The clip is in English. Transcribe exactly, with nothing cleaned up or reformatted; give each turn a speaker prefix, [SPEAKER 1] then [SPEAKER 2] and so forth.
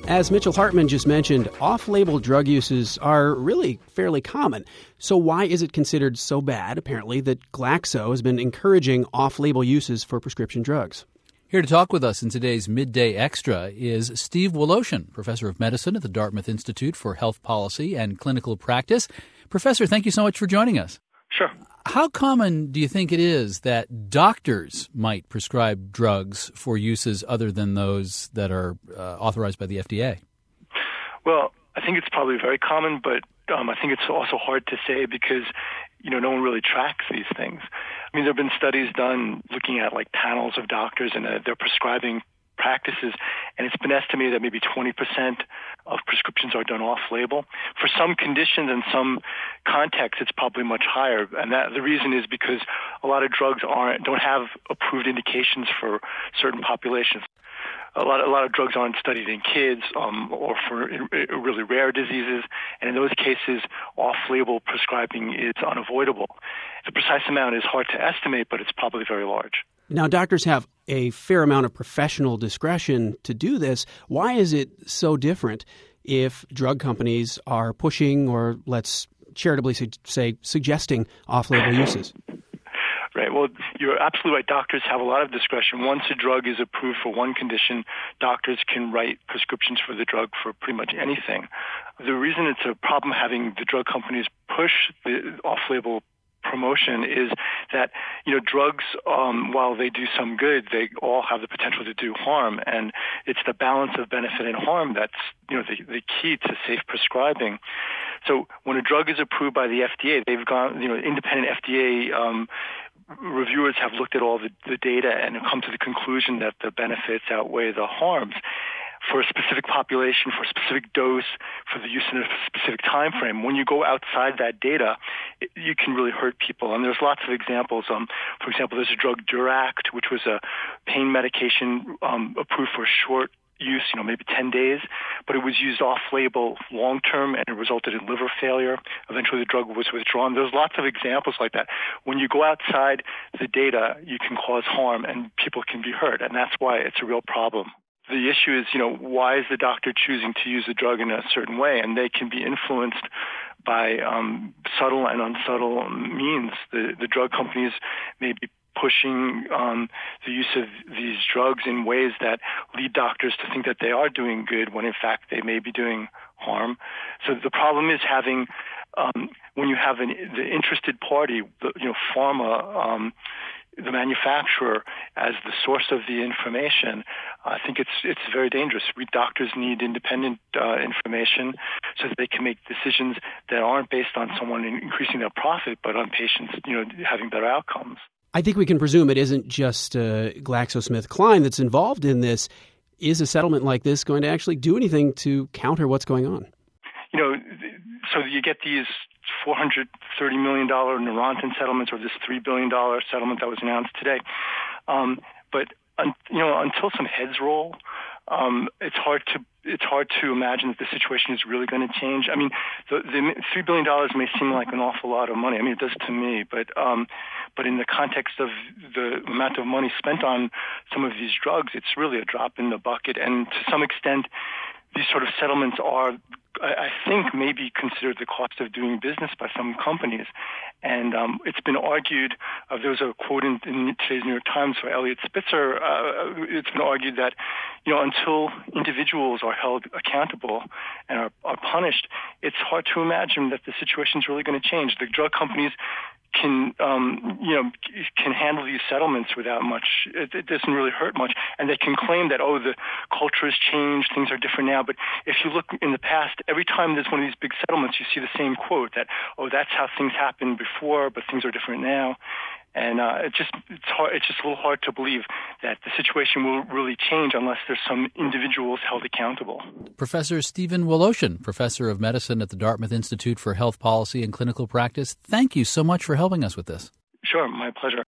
[SPEAKER 1] As Mitchell Hartman just mentioned, off-label drug uses are really fairly common. So why is it considered so bad, apparently, that Glaxo has been encouraging off-label uses for prescription drugs?
[SPEAKER 2] Here to talk with us in today's Midday Extra is Steve Woloshin, professor of medicine at the Dartmouth Institute for Health Policy and Clinical Practice. Professor, thank you so much for joining us.
[SPEAKER 3] Sure.
[SPEAKER 2] How common do you think it is that doctors might prescribe drugs for uses other than those that are uh, authorized by the F D A?
[SPEAKER 3] Well, I think it's probably very common, but um, I think it's also hard to say because, you know, no one really tracks these things. I mean, there have been studies done looking at like panels of doctors and uh, their prescribing practices, and it's been estimated that maybe twenty percent of prescriptions are done off-label. For some conditions and some contexts, it's probably much higher, and that the reason is because a lot of drugs aren't don't have approved indications for certain populations. A lot, a lot of drugs aren't studied in kids um, or for really rare diseases, and in those cases, off-label prescribing is unavoidable. The precise amount is hard to estimate, but it's probably very large.
[SPEAKER 1] Now, doctors have a fair amount of professional discretion to do this. Why is it so different if drug companies are pushing or, let's charitably say, suggesting off-label uses?
[SPEAKER 3] Right. Well, you're absolutely right. Doctors have a lot of discretion. Once a drug is approved for one condition, doctors can write prescriptions for the drug for pretty much anything. The reason it's a problem having the drug companies push the off-label promotion is that, you know, drugs, um, while they do some good, they all have the potential to do harm. And it's the balance of benefit and harm that's, you know, the, the key to safe prescribing. So when a drug is approved by the F D A, they've gone, you know, independent F D A um, reviewers have looked at all the, the data and come to the conclusion that the benefits outweigh the harms. For a specific population, for a specific dose, for the use in a specific time frame. When you go outside that data, it, you can really hurt people. And there's lots of examples. Um, for example, there's a drug Duract, which was a pain medication um, approved for short use, you know, maybe ten days, but it was used off-label long-term and it resulted in liver failure. Eventually the drug was withdrawn. There's lots of examples like that. When you go outside the data, you can cause harm and people can be hurt, and that's why it's a real problem. The issue is, you know, why is the doctor choosing to use the drug in a certain way? And they can be influenced by um, subtle and unsubtle means. The, the drug companies may be pushing um, the use of these drugs in ways that lead doctors to think that they are doing good when in fact they may be doing harm. So the problem is having, um, when you have an, the interested party, the, you know, pharma, um, the manufacturer as the source of the information, I think it's it's very dangerous. We doctors need independent uh, information so that they can make decisions that aren't based on someone increasing their profit, but on patients, you know, having better outcomes.
[SPEAKER 1] I think we can presume it isn't just uh, GlaxoSmithKline that's involved in this. Is a settlement like this going to actually do anything to counter what's going on?
[SPEAKER 3] You know, so you get these four hundred thirty million dollars Neurontin settlements or this three billion dollars settlement that was announced today. Um, but, un, you know, until some heads roll, um, it's hard to it's hard to imagine that the situation is really going to change. I mean, the, the three billion dollars may seem like an awful lot of money. I mean, it does to me, but um, but in the context of the amount of money spent on some of these drugs, it's really a drop in the bucket. And to some extent, these sort of settlements are, I think, maybe considered the cost of doing business by some companies. And um, it's been argued, uh, there was a quote in, in today's New York Times for Eliot Spitzer, uh, it's been argued that, you know, until individuals are held accountable and are, are punished, it's hard to imagine that the situation is really going to change. The drug companies can, um, you know, can handle these settlements without much, it, it doesn't really hurt much. And they can claim that, oh, the culture has changed, things are different now. But if you look in the past, every time there's one of these big settlements, you see the same quote that, oh, that's how things happened before, but things are different now. And uh, it just it's hard. It's just a little hard to believe that the situation will really change unless there's some individuals held accountable.
[SPEAKER 2] Professor Stephen Woloshin, professor of medicine at the Dartmouth Institute for Health Policy and Clinical Practice, thank you so much for helping us with this.
[SPEAKER 3] Sure, my pleasure.